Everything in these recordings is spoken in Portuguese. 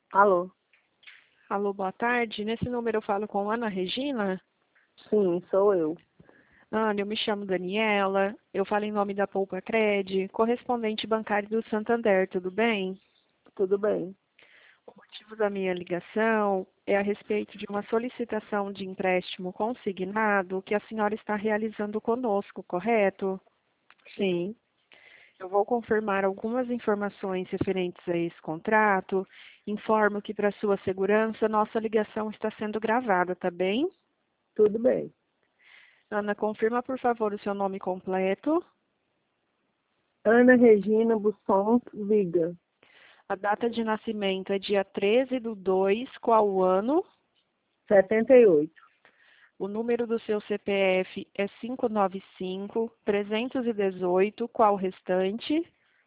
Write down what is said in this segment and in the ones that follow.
Alô? Alô, boa tarde. Nesse número eu falo com Ana Regina. Sim, sou eu. Ana, eu me chamo Daniela. Eu falo em nome da Poupa Cred, correspondente bancário do Santander, tudo bem? Tudo bem? O motivo da minha ligação é a respeito de uma solicitação de empréstimo consignado que a senhora está realizando conosco, correto? Sim, Eu vou confirmar algumas informações referentes a esse contrato. Informo que, para sua segurança, nossa ligação está sendo gravada, tá bem? tudo bem. Ana, confirma, por favor, o seu nome completo, Ana Regina Busson Viga, a data de nascimento é dia 13/2, qual o ano? 78, O número do seu CPF é 595-318, qual o restante?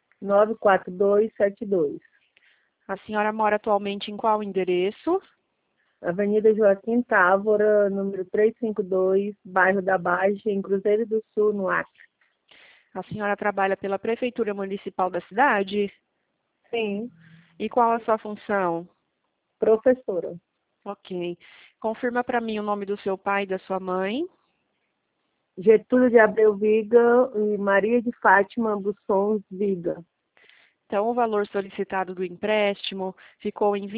94272. A senhora mora atualmente em qual endereço? Avenida Joaquim Távora, número 352, bairro da Baixa, em Cruzeiro do Sul, no Acre. A senhora trabalha pela Prefeitura Municipal da cidade? Sim, E qual a sua função? professora. Ok. Confirma para mim o nome do seu pai e da sua mãe. Getúlio de Abreu Viga e Maria de Fátima Busson Viga. Então, o valor solicitado do empréstimo ficou em R$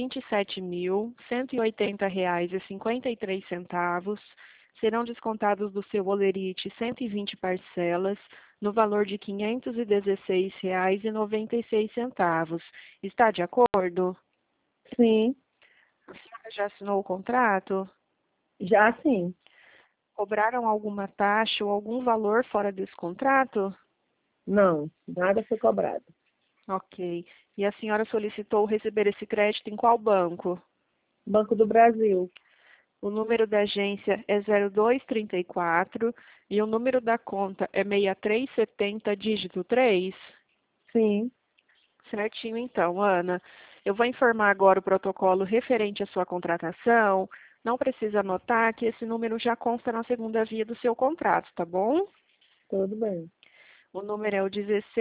27.180,53. Serão descontados do seu holerite 120 parcelas, no valor de R$ 516,96. Está de acordo? Sim, A senhora já assinou o contrato? já sim. Cobraram alguma taxa ou algum valor fora desse contrato? Não, nada foi cobrado. Ok. E a senhora solicitou receber esse crédito em qual banco? Banco do Brasil. O número da agência é 0234 e o número da conta é 6370, dígito 3. Sim, Certinho, então, Ana. Eu vou informar agora o protocolo referente à sua contratação. Não precisa anotar que esse número já consta na segunda via do seu contrato, tá bom? tudo bem. O número é o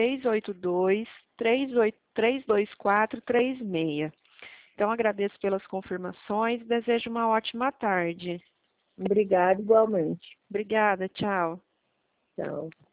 1682-32436. Então, agradeço pelas confirmações e desejo uma ótima tarde. Obrigada igualmente. Obrigada, tchau. Tchau.